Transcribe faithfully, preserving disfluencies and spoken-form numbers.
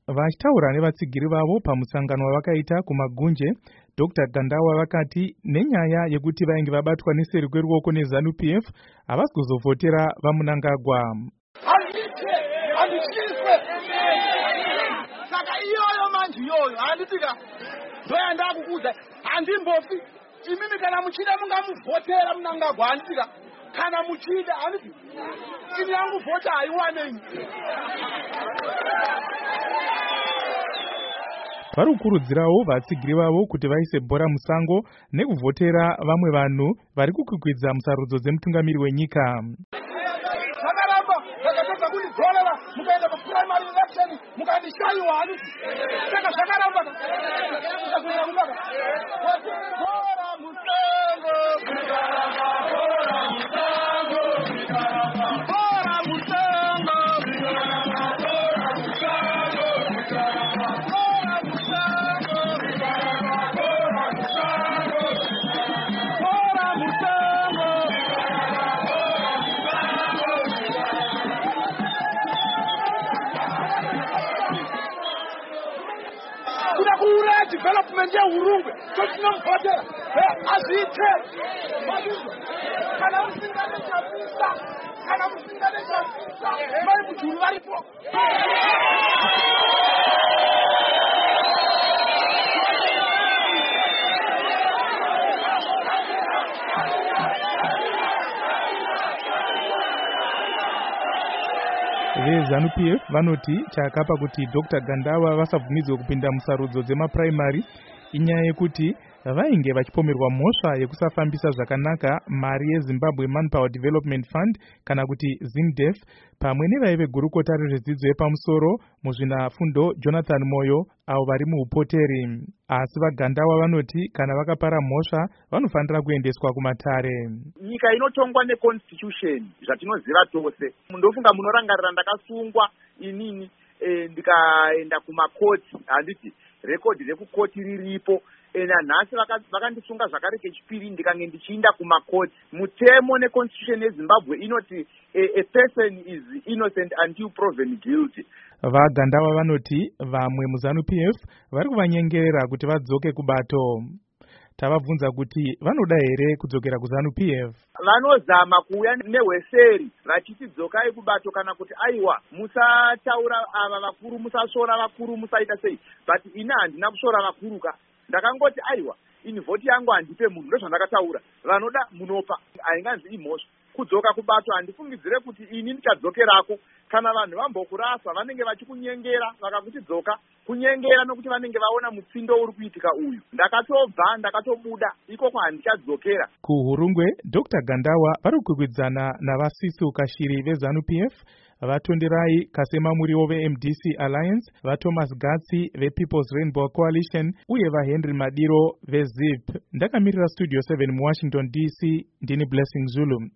Vachitaura nevatsigiri vavo pamusangano wavakaita kumagunje, Doctor Gandawa vakati nenyaya yekuti vainge vabatwa neseri kweruoko neZANU P F havasi kuzovhotera vaMunangagwa. Handithe, handithiswe. Saka iyoyo manje iyoyo handitika ndoyanda kukuudza handimbofi imimi kana muchida mungamuvhotera Munangagwa handitika kana muchida handiti ini yangu vhota haiwanei. Vari kukurudzirawo vatsigiri vavo kuti vaise bhora musango nekuvhotera vamwe vanhu vari kukwikwidza musarudzo dzemutungamiri wenyika. Zvakaramba zvakatadza kundidzolela mukaenda kuprimary election mukandishayiwa handiti saka zvakaramba zvikazonyanya kunaka bhora musango bhora musango bhora musango kuda development ya Urungwe totinomvhotera azviite kana musingane chapisa kana musingane chapisa mai mujuru varipo. VeZANU P F vanoti chakapa kuti Doctor Gandawa vasabvumidzwe kupinda musarudzo dzemapuraimari inyaya yekuti vainge vachipomerwa mhosva yekusafambisa zvakanaka mari yeZimbabwe Manpower Development Fund kana kuti ZIMDEF pamwe nevaive gurukota rezvedzidzo yepamusoro muzvinafundo Jonathan Moyo avo vari muupoteri. Asi vaGandawa vanoti kana vakapara mhosva vanofanira kuendeswa kumatare. Nyika inotongwa neconstitution zvatinoziva tose. Mundofunga munorangarira ndakasungwa inini e, ndikaenda kumakoti handiti rekodi rekukoti riripo. Ena nhasi vakandisunga zvakare kechipiri ndikange ndichiinda kumakoti. Mutemo neconstitution yeZimbabwe inoti a, a person is innocent until proven guilty. VaGandawa vanoti vamwe muZANU P F vari kuvanyengerera kuti vadzoke kubato. Tavabvunza kuti vanoda here kudzokera kuZANU P F. Vanozama kuuya nehweseri vachiti dzokai kubato kana kuti aiwa musataura ava vakuru musasora vakuru musaita sei. But ina handina kusora vakuruka. Ndakangoti aiwa ini vhoti yangu handipe munhu ndozvandakataura vanoda munopa hainganzi imhosva kudzoka kubato handifungidzire kuti ini ndichadzokerako kana vanhu vambokurasa vanenge vachikunyengera vakakuti dzoka kunyengera nokuti vanenge vaona mutsindo uri kuitika uyu ndakatobva ndakatobuda ikoko handichadzokera. Kuhurungwe Doctor Gandawa vari kukwikwidzana navasisu Kashiri veZANU P F, vatonderai Kasema Muriwo veM D C Alliance, vaThomas Gatsi vePeople's Rainbow Coalition uye vaHenry Madiro veZIP. Ndakamirira Studio seven muWashington D C, ndini Blessing Zulu.